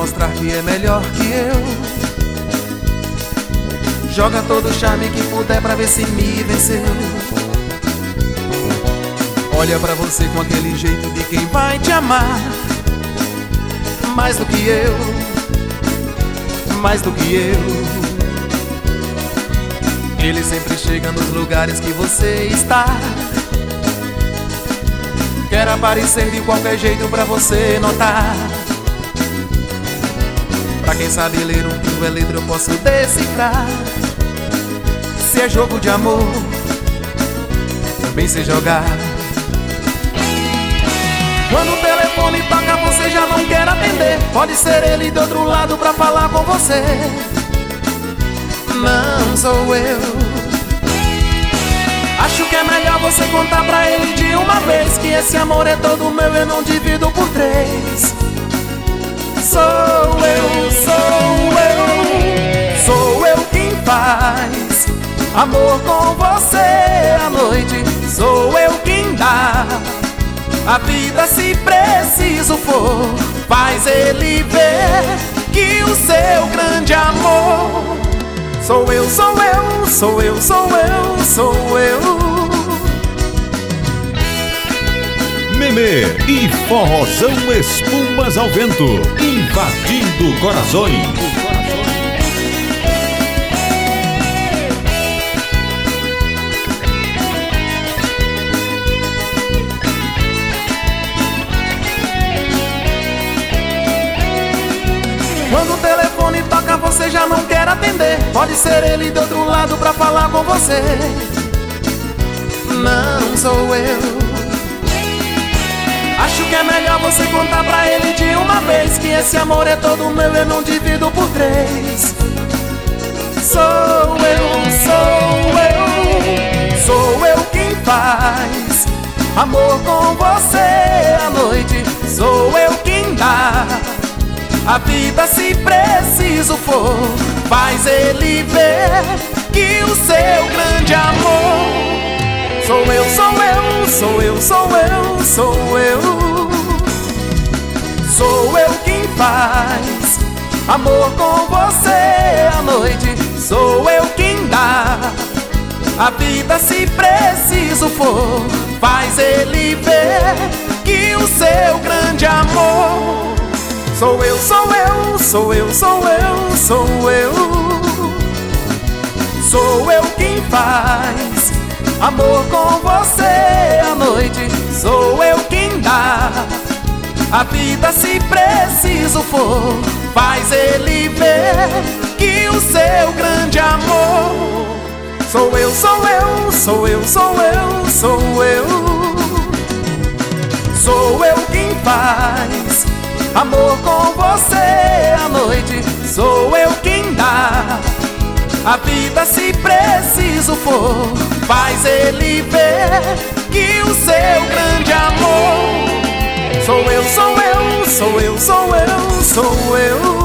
mostrar que é melhor que eu. Joga todo o charme que puder pra ver se me venceu. Olha pra você com aquele jeito de quem vai te amar mais do que eu, mais do que eu. Ele sempre chega nos lugares que você está. Quer aparecer de qualquer jeito pra você notar. Pra quem sabe ler um trio é letra, eu posso decifrar. Se é jogo de amor, também sei jogar. Quando o telefone toca, você já não quer atender. Pode ser ele do outro lado pra falar com você. Não sou eu. Acho que é melhor você contar pra ele de uma vez que esse amor é todo meu, eu não divido por 3. Sou eu, sou eu, sou eu quem faz amor com você à noite. Sou eu quem dá a vida se preciso for. Faz ele ver que o seu grande amor sou eu, sou eu, sou eu, sou eu, sou eu. Memê e Forrozão Espumas ao Vento, invadindo corações. Quando o telefone toca, você já não quer atender. Pode ser ele do outro lado pra falar com você. Não sou eu. Acho que é melhor você contar pra ele de uma vez que esse amor é todo meu, eu não divido por 3. Sou eu, sou eu, sou eu quem faz amor com você à noite. Sou eu quem dá a vida se preciso for. Faz ele ver que o seu grande amor sou eu, sou eu, sou eu, sou eu, sou eu. Sou eu quem faz amor com você à noite. Sou eu quem dá a vida se preciso for. Faz ele ver que o seu grande amor sou eu, sou eu, sou eu, sou eu, sou eu. Sou eu quem faz amor com você à noite. Sou eu quem dá a vida se preciso for. Faz ele ver que o seu grande amor sou eu, sou eu, sou eu, sou eu, sou eu. Sou eu quem faz amor com você à noite. Sou eu quem dá a vida se preciso for. Faz ele ver que o seu grande amor sou eu, sou eu, sou eu, sou eu, sou eu.